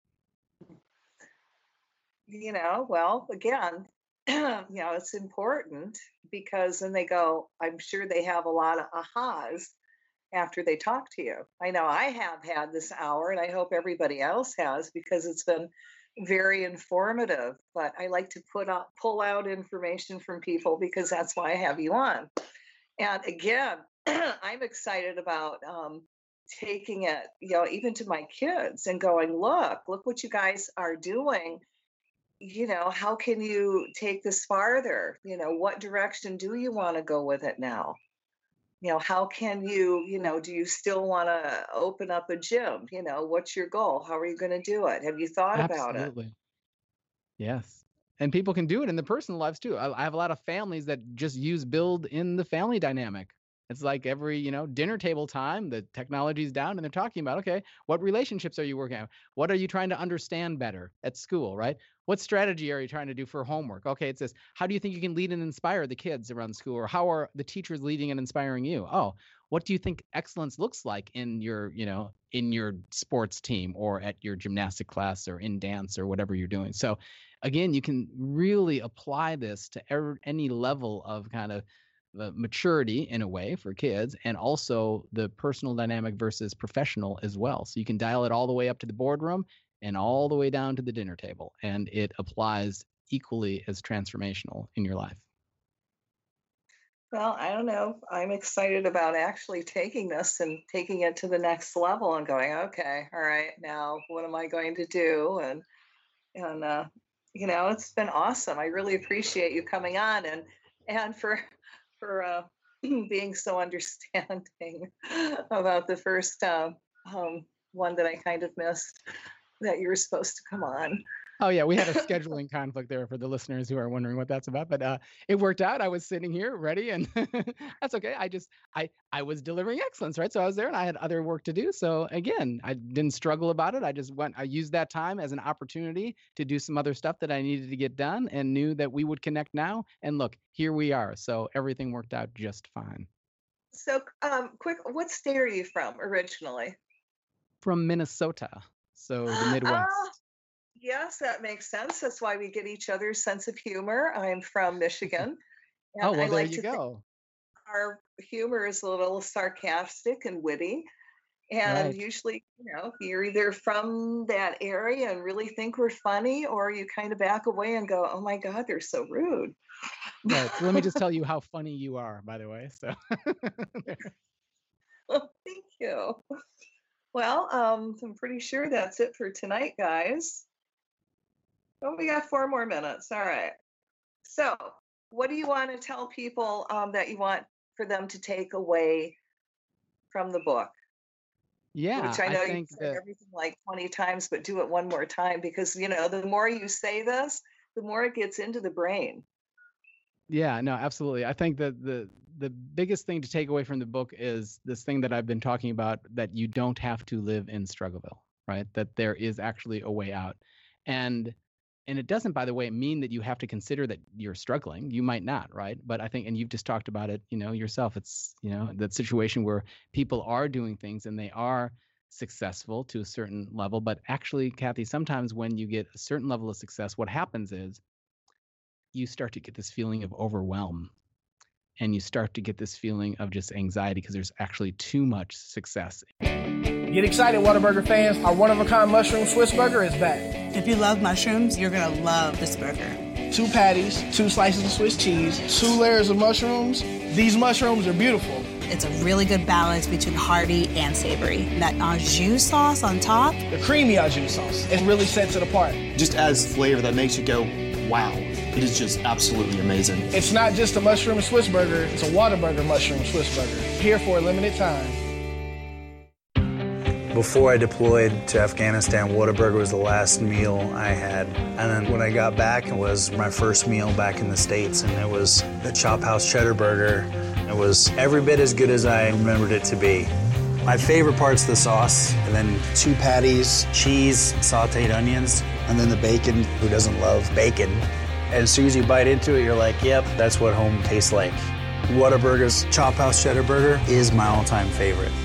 You know, well, again, you know, it's important because then they go, I'm sure they have a lot of ahas after they talk to you. I know I have had this hour, and I hope everybody else has, because it's been very informative. But I like to put out, pull out information from people because that's why I have you on. And again, I'm excited about um, taking it, you know, even to my kids and going, look, look what you guys are doing. You know, how can you take this farther? You know, what direction do you want to go with it now? You know, how can you, you know, do you still want to open up a gym? You know, what's your goal? How are you going to do it? Have you thought Absolutely. about it? Yes. And people can do it in the personal lives too. I, I have a lot of families that just use build in the family dynamic. It's like every, you know, dinner table time, the technology's down and they're talking about, okay, what relationships are you working on? What are you trying to understand better at school, right? What strategy are you trying to do for homework? Okay, it's this. How do you think you can lead and inspire the kids around school? Or how are the teachers leading and inspiring you? Oh, what do you think excellence looks like in your, you know, in your sports team or at your gymnastic class or in dance or whatever you're doing? So again, you can really apply this to er- any level of kind of the maturity in a way for kids, and also the personal dynamic versus professional as well. So you can dial it all the way up to the boardroom and all the way down to the dinner table, and it applies equally as transformational in your life. Well, I don't know. I'm excited about actually taking this and taking it to the next level and going, okay, all right, now what am I going to do? And, and, uh, you know, it's been awesome. I really appreciate you coming on and, and for, for uh, being so understanding about the first um, um, one that I kind of missed, that you were supposed to come on. Oh, yeah, we had a scheduling conflict there for the listeners who are wondering what that's about. But uh, it worked out. I was sitting here ready, and that's okay. I just, I, I was delivering excellence, right? So I was there, and I had other work to do. So again, I didn't struggle about it. I just went, I used that time as an opportunity to do some other stuff that I needed to get done, and knew that we would connect now. And look, here we are. So everything worked out just fine. So um, quick, what state are you from originally? From Minnesota. So the Midwest. Uh, Yes, that makes sense. That's why we get each other's sense of humor. I'm from Michigan. Oh, well, I there like you go. Our humor is a little sarcastic and witty. And right. Usually, you know, you're either from that area and really think we're funny, or you kind of back away and go, oh my God, they're so rude. Right. So let me just tell you how funny you are, by the way. So well, thank you. Well, um, I'm pretty sure that's it for tonight, guys. Oh, we got four more minutes. All right. So what do you want to tell people um, that you want for them to take away from the book? Yeah. Which I know I you said that... everything like twenty times, but do it one more time, because, you know, the more you say this, the more it gets into the brain. Yeah, no, absolutely. I think that the the biggest thing to take away from the book is this thing that I've been talking about, that you don't have to live in Struggleville, right? That there is actually a way out. And And it doesn't, by the way, mean that you have to consider that you're struggling. You might not, right? But I think, and you've just talked about it, you know, yourself. It's, you know, that situation where people are doing things and they are successful to a certain level. But actually, Kathy, sometimes when you get a certain level of success, what happens is you start to get this feeling of overwhelm. And you start to get this feeling of just anxiety because there's actually too much success. Get excited, Whataburger fans. Our one-of-a-kind mushroom Swiss burger is back. If you love mushrooms, you're going to love this burger. Two patties, two slices of Swiss cheese, two layers of mushrooms. These mushrooms are beautiful. It's a really good balance between hearty and savory. That au jus sauce on top. The creamy au jus sauce, it really sets it apart. Just adds flavor that makes you go, wow. It is just absolutely amazing. It's not just a mushroom Swiss burger, it's a Whataburger mushroom Swiss burger. Here for a limited time. Before I deployed to Afghanistan, Whataburger was the last meal I had. And then when I got back, it was my first meal back in the States, and it was the Chop House Cheddar Burger. It was every bit as good as I remembered it to be. My favorite part's the sauce, and then two patties, cheese, sauteed onions, and then the bacon. Who doesn't love bacon? And as soon as you bite into it, you're like, yep, that's what home tastes like. Whataburger's Chop House Cheddar Burger is my all-time favorite.